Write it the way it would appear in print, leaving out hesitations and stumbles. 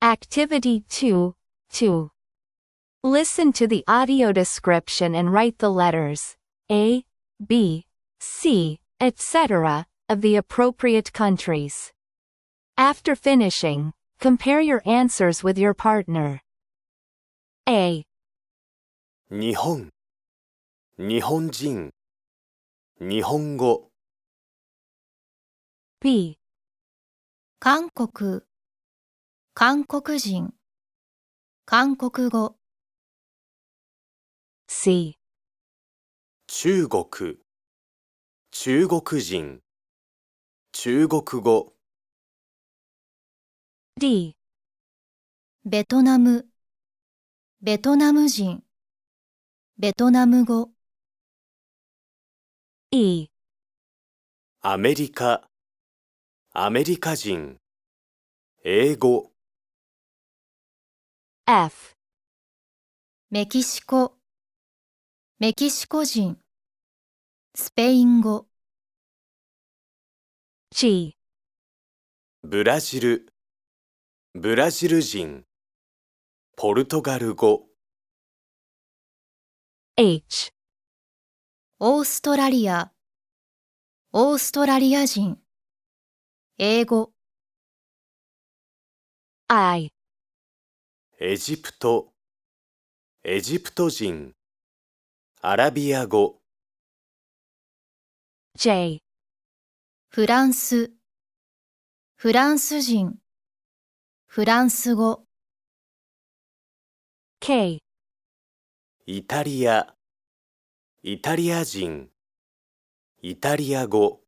Activity 2, 2. Listen to the audio description and write the letters A, B, C, etc. of the appropriate countries. After finishing, compare your answers with your partner. A. 日本、日本人、日本語。 B. 韓国、韓国人、韓国語。 C. 中国、中国人、中国語。 D. ベトナム、ベトナム人、ベトナム語。 E. アメリカ、アメリカ人、英語。 F. メキシコ、メキシコ人、スペイン語。 G. ブラジル、ブラジル人、ポルトガル語。 H. オーストラリア、オーストラリア人、英語。 I. エジプト、エジプト人、アラビア語。 J. フランス、フランス人、フランス語。 K. イタリア、イタリア人、イタリア語。